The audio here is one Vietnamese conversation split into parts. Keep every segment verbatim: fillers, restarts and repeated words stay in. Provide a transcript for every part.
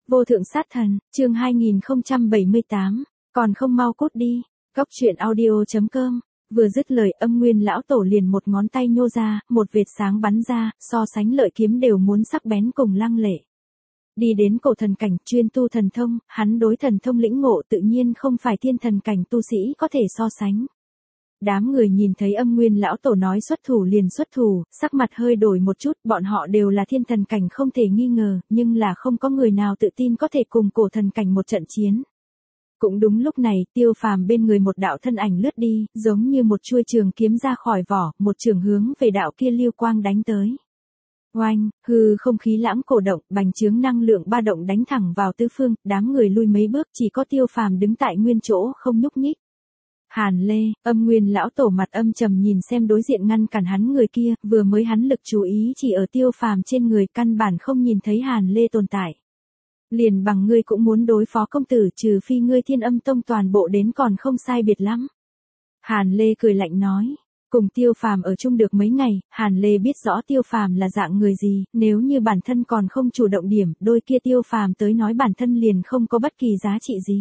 Vô thượng sát thần, chương hai nghìn không trăm bảy mươi tám, còn không mau cút đi. Góc truyện audio chấm com. Vừa dứt lời, Âm Nguyên lão tổ liền một ngón tay nhô ra, một vệt sáng bắn ra, so sánh lợi kiếm đều muốn sắc bén cùng lăng lệ. Đi đến cổ thần cảnh, chuyên tu thần thông, hắn đối thần thông lĩnh ngộ tự nhiên không phải thiên thần cảnh tu sĩ có thể so sánh. Đám người nhìn thấy Âm Nguyên lão tổ nói xuất thủ liền xuất thủ, sắc mặt hơi đổi một chút, bọn họ đều là thiên thần cảnh không thể nghi ngờ, nhưng là không có người nào tự tin có thể cùng cổ thần cảnh một trận chiến. Cũng đúng lúc này, Tiêu Phàm bên người một đạo thân ảnh lướt đi, giống như một chuôi trường kiếm ra khỏi vỏ, một trường hướng về đạo kia lưu quang đánh tới. Oanh, hư không khí lãng cổ động, bành trướng năng lượng ba động đánh thẳng vào tứ phương, đám người lui mấy bước, chỉ có Tiêu Phàm đứng tại nguyên chỗ không nhúc nhích. Hàn Lê, Âm Nguyên lão tổ mặt âm trầm nhìn xem đối diện ngăn cản hắn người kia, vừa mới hắn lực chú ý chỉ ở Tiêu Phàm trên người, căn bản không nhìn thấy Hàn Lê tồn tại. Liền bằng ngươi cũng muốn đối phó công tử, trừ phi ngươi Thiên Âm Tông toàn bộ đến còn không sai biệt lắm. Hàn Lê cười lạnh nói, cùng Tiêu Phàm ở chung được mấy ngày, Hàn Lê biết rõ Tiêu Phàm là dạng người gì, nếu như bản thân còn không chủ động điểm, đôi kia Tiêu Phàm tới nói bản thân liền không có bất kỳ giá trị gì.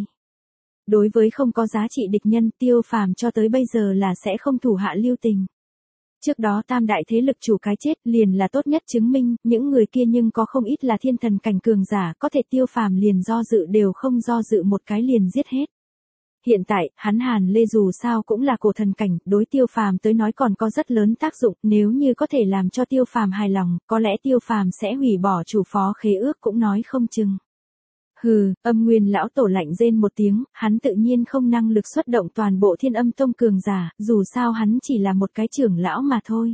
Đối với không có giá trị địch nhân, Tiêu Phàm cho tới bây giờ là sẽ không thủ hạ lưu tình. Trước đó tam đại thế lực chủ cái chết liền là tốt nhất chứng minh, những người kia nhưng có không ít là thiên thần cảnh cường giả, có thể Tiêu Phàm liền do dự đều không do dự một cái liền giết hết. Hiện tại, hắn Hàn Lê dù sao cũng là cổ thần cảnh, đối Tiêu Phàm tới nói còn có rất lớn tác dụng, nếu như có thể làm cho Tiêu Phàm hài lòng, có lẽ Tiêu Phàm sẽ hủy bỏ chủ phó khế ước cũng nói không chừng. Hừ, Âm Nguyên lão tổ lạnh rên một tiếng, hắn tự nhiên không năng lực xuất động toàn bộ Thiên Âm Tông cường giả, dù sao hắn chỉ là một cái trưởng lão mà thôi.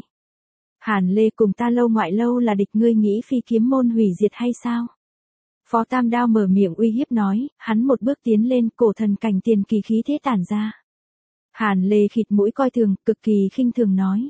Hàn Lê cùng ta Lâu Ngoại Lâu là địch, ngươi nghĩ Phi Kiếm môn hủy diệt hay sao? Phó Tam Đao mở miệng uy hiếp nói, hắn một bước tiến lên, cổ thần cảnh tiền kỳ khí thế tản ra. Hàn Lê khịt mũi coi thường, cực kỳ khinh thường nói.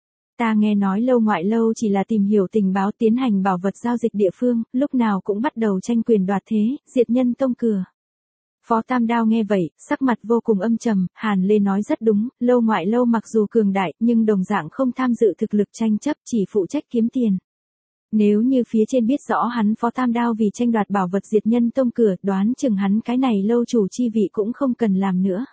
Ta nghe nói Lâu Ngoại Lâu chỉ là tìm hiểu tình báo, tiến hành bảo vật giao dịch địa phương, lúc nào cũng bắt đầu tranh quyền đoạt thế, diệt nhân tông cửa. Phó Tam Đao nghe vậy, sắc mặt vô cùng âm trầm, Hàn Lê nói rất đúng, Lâu Ngoại Lâu mặc dù cường đại, nhưng đồng dạng không tham dự thực lực tranh chấp, chỉ phụ trách kiếm tiền. Nếu như phía trên biết rõ hắn Phó Tam Đao vì tranh đoạt bảo vật diệt nhân tông cửa, đoán chừng hắn cái này lâu chủ chi vị cũng không cần làm nữa.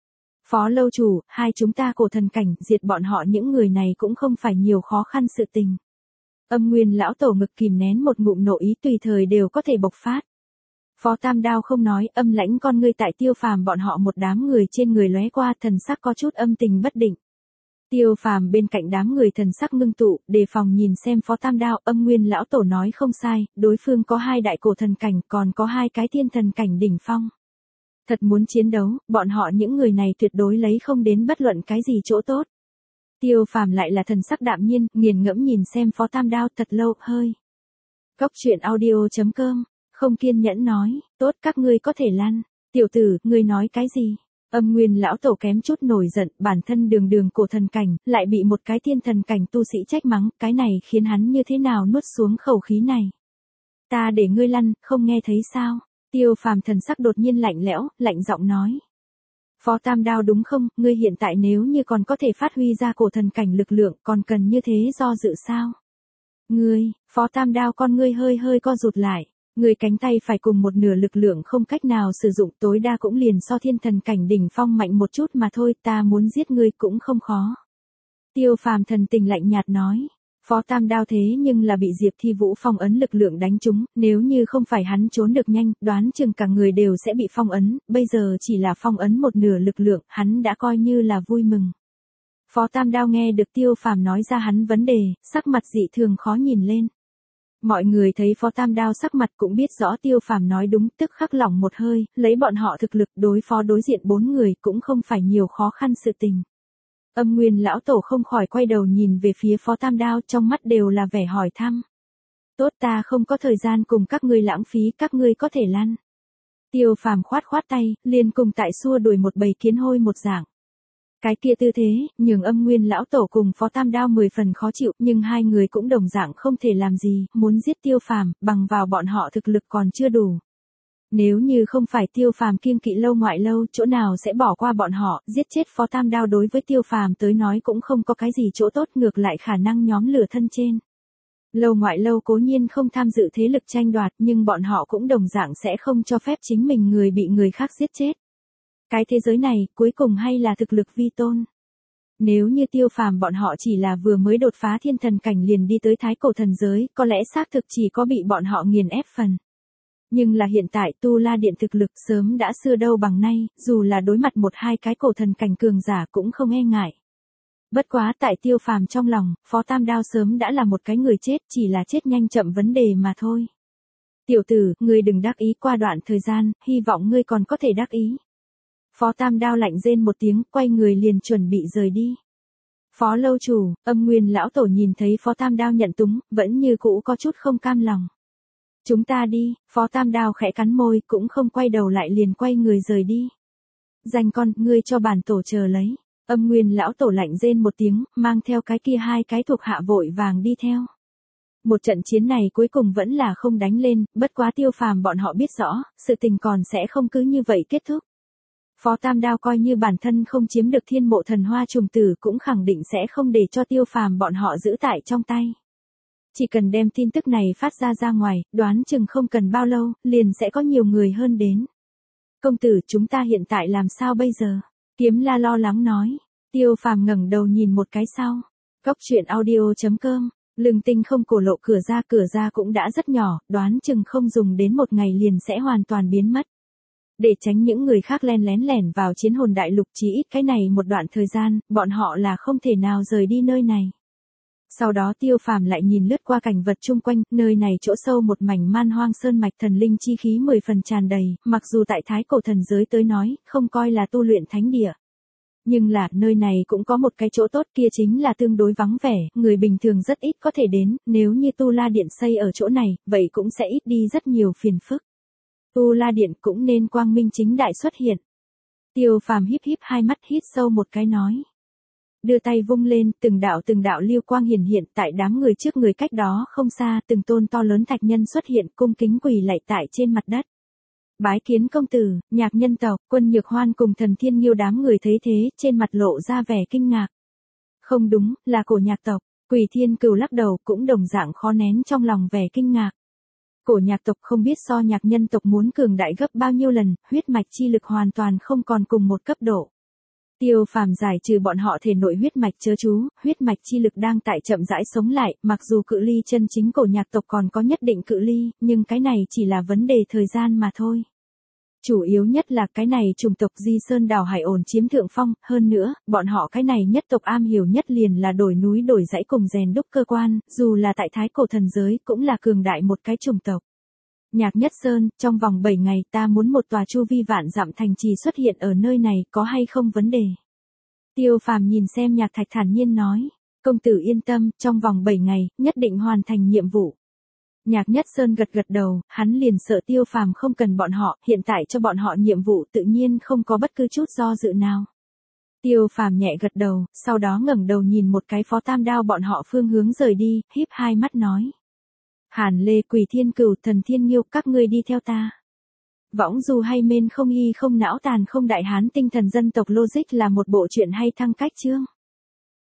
Phó lâu chủ, hai chúng ta cổ thần cảnh, diệt bọn họ những người này cũng không phải nhiều khó khăn sự tình. Âm Nguyên lão tổ ngực kìm nén một ngụm nộ ý tùy thời đều có thể bộc phát. Phó Tam Đao không nói, âm lãnh con ngươi tại Tiêu Phàm bọn họ một đám người trên người lóe qua, thần sắc có chút âm tình bất định. Tiêu Phàm bên cạnh đám người thần sắc ngưng tụ, đề phòng nhìn xem Phó Tam Đao. Âm Nguyên lão tổ nói không sai, đối phương có hai đại cổ thần cảnh, còn có hai cái thiên thần cảnh đỉnh phong. Thật muốn chiến đấu, bọn họ những người này tuyệt đối lấy không đến bất luận cái gì chỗ tốt. Tiêu Phàm lại là thần sắc đạm nhiên, nghiền ngẫm nhìn xem Phó Tam Đao thật lâu, hơi. Góc truyện audio chấm com, không kiên nhẫn nói, tốt các ngươi có thể lăn. Tiểu tử, ngươi nói cái gì? Âm Nguyên lão tổ kém chút nổi giận, bản thân đường đường cổ thần cảnh, lại bị một cái thiên thần cảnh tu sĩ trách mắng, cái này khiến hắn như thế nào nuốt xuống khẩu khí này. Ta để ngươi lăn, không nghe thấy sao? Tiêu Phàm thần sắc đột nhiên lạnh lẽo, lạnh giọng nói. Phó Tam Đao đúng không, ngươi hiện tại nếu như còn có thể phát huy ra cổ thần cảnh lực lượng, còn cần như thế do dự sao? Ngươi, Phó Tam Đao con ngươi hơi hơi co rụt lại, ngươi cánh tay phải cùng một nửa lực lượng không cách nào sử dụng, tối đa cũng liền so thiên thần cảnh đỉnh phong mạnh một chút mà thôi, ta muốn giết ngươi cũng không khó. Tiêu Phàm thần tình lạnh nhạt nói. Phó Tam Đao thế nhưng là bị Diệp Thi Vũ phong ấn lực lượng đánh trúng, nếu như không phải hắn trốn được nhanh, đoán chừng cả người đều sẽ bị phong ấn, bây giờ chỉ là phong ấn một nửa lực lượng, hắn đã coi như là vui mừng. Phó Tam Đao nghe được Tiêu Phàm nói ra hắn vấn đề, sắc mặt dị thường khó nhìn lên. Mọi người thấy Phó Tam Đao sắc mặt cũng biết rõ Tiêu Phàm nói đúng, tức khắc lỏng một hơi, lấy bọn họ thực lực đối phó đối diện bốn người cũng không phải nhiều khó khăn sự tình. Âm Nguyên lão tổ không khỏi quay đầu nhìn về phía Phó Tam Đao, trong mắt đều là vẻ hỏi thăm. Tốt, ta không có thời gian cùng các ngươi lãng phí, các ngươi có thể lăn. Tiêu Phàm khoát khoát tay, liền cùng tại xua đuổi một bầy kiến hôi một dạng. Cái kia tư thế, nhường Âm Nguyên lão tổ cùng Phó Tam Đao mười phần khó chịu, nhưng hai người cũng đồng dạng không thể làm gì, muốn giết Tiêu Phàm, bằng vào bọn họ thực lực còn chưa đủ. Nếu như không phải Tiêu Phàm kiêng kỵ Lâu Ngoại Lâu, chỗ nào sẽ bỏ qua bọn họ, giết chết Phó Tam Đao đối với Tiêu Phàm tới nói cũng không có cái gì chỗ tốt, ngược lại khả năng nhóm lửa thân trên. Lâu ngoại lâu cố nhiên không tham dự thế lực tranh đoạt, nhưng bọn họ cũng đồng dạng sẽ không cho phép chính mình người bị người khác giết chết. Cái thế giới này, cuối cùng hay là thực lực vi tôn. Nếu như Tiêu Phàm bọn họ chỉ là vừa mới đột phá thiên thần cảnh liền đi tới thái cổ thần giới, có lẽ xác thực chỉ có bị bọn họ nghiền ép phần. Nhưng là hiện tại Tu La Điện thực lực sớm đã xưa đâu bằng nay, dù là đối mặt một hai cái cổ thần cảnh cường giả cũng không e ngại. Bất quá tại Tiêu Phàm trong lòng, Phó Tam Đao sớm đã là một cái người chết, chỉ là chết nhanh chậm vấn đề mà thôi. Tiểu tử, ngươi đừng đắc ý, qua đoạn thời gian, hy vọng ngươi còn có thể đắc ý. Phó Tam Đao lạnh rên một tiếng, quay người liền chuẩn bị rời đi. Phó lâu chủ, Âm Nguyên lão tổ nhìn thấy Phó Tam Đao nhận túng, vẫn như cũ có chút không cam lòng. Chúng ta đi, Phó Tam Đao khẽ cắn môi, cũng không quay đầu lại liền quay người rời đi. Danh con, ngươi cho bản tổ chờ lấy. Âm Nguyên lão tổ lạnh rên một tiếng, mang theo cái kia hai cái thuộc hạ vội vàng đi theo. Một trận chiến này cuối cùng vẫn là không đánh lên, bất quá Tiêu Phàm bọn họ biết rõ, sự tình còn sẽ không cứ như vậy kết thúc. Phó Tam Đao coi như bản thân không chiếm được thiên mộ thần hoa trùng tử cũng khẳng định sẽ không để cho Tiêu Phàm bọn họ giữ tại trong tay. Chỉ cần đem tin tức này phát ra ra ngoài, đoán chừng không cần bao lâu, liền sẽ có nhiều người hơn đến. Công tử, chúng ta hiện tại làm sao bây giờ? Kiếm La lo lắng nói. Tiêu Phàm ngẩng đầu nhìn một cái sau. Cốc truyện audio chấm com. Lưng tinh không cổ lộ cửa ra cửa ra cũng đã rất nhỏ, đoán chừng không dùng đến một ngày liền sẽ hoàn toàn biến mất. Để tránh những người khác len lén lẻn vào chiến hồn đại lục, chỉ ít cái này một đoạn thời gian, bọn họ là không thể nào rời đi nơi này. Sau đó Tiêu Phàm lại nhìn lướt qua cảnh vật chung quanh, nơi này chỗ sâu một mảnh man hoang sơn mạch, thần linh chi khí mười phần tràn đầy, mặc dù tại thái cổ thần giới tới nói, không coi là tu luyện thánh địa. Nhưng là, nơi này cũng có một cái chỗ tốt, kia chính là tương đối vắng vẻ, người bình thường rất ít có thể đến, nếu như Tu La Điện xây ở chỗ này, vậy cũng sẽ ít đi rất nhiều phiền phức. Tu La Điện cũng nên quang minh chính đại xuất hiện. Tiêu Phàm híp híp hai mắt, hít sâu một cái nói. Đưa tay vung lên, từng đạo từng đạo lưu quang hiển hiện tại đám người trước người, cách đó không xa, từng tôn to lớn thạch nhân xuất hiện, cung kính quỳ lạy tại trên mặt đất. Bái kiến công tử, Nhạc nhân tộc, Quân Nhược Hoan cùng Thần Thiên Nghiêu đám người thấy thế, trên mặt lộ ra vẻ kinh ngạc. Không đúng, là cổ Nhạc tộc. Quỷ Thiên Cừu lắc đầu, cũng đồng dạng khó nén trong lòng vẻ kinh ngạc. Cổ Nhạc tộc không biết so Nhạc nhân tộc muốn cường đại gấp bao nhiêu lần, huyết mạch chi lực hoàn toàn không còn cùng một cấp độ. Tiêu Phàm giải trừ bọn họ thể nội huyết mạch chớ chú, huyết mạch chi lực đang tại chậm rãi sống lại, mặc dù cự ly chân chính cổ Nhạc tộc còn có nhất định cự ly, nhưng cái này chỉ là vấn đề thời gian mà thôi. Chủ yếu nhất là cái này chủng tộc Di Sơn Đảo Hải ổn chiếm thượng phong, hơn nữa, bọn họ cái này nhất tộc am hiểu nhất liền là đổi núi đổi dãy cùng rèn đúc cơ quan, dù là tại thái cổ thần giới cũng là cường đại một cái chủng tộc. Nhạc Nhất Sơn, trong vòng bảy ngày ta muốn một tòa chu vi vạn dặm thành trì xuất hiện ở nơi này, có hay không vấn đề? Tiêu Phàm nhìn xem Nhạc Thạch thản nhiên nói, công tử yên tâm, trong vòng bảy ngày, nhất định hoàn thành nhiệm vụ. Nhạc Nhất Sơn gật gật đầu, hắn liền sợ Tiêu Phàm không cần bọn họ, hiện tại cho bọn họ nhiệm vụ tự nhiên không có bất cứ chút do dự nào. Tiêu Phàm nhẹ gật đầu, sau đó ngẩng đầu nhìn một cái Phó Tam Đao bọn họ phương hướng rời đi, híp hai mắt nói. Hàn Lê, Quỷ Thiên Cừu, Thần Thiên Nghiêu, các ngươi đi theo ta. Võng du hay mên không y không não tàn không đại hán tinh thần dân tộc logic là một bộ truyện hay thăng cách chương.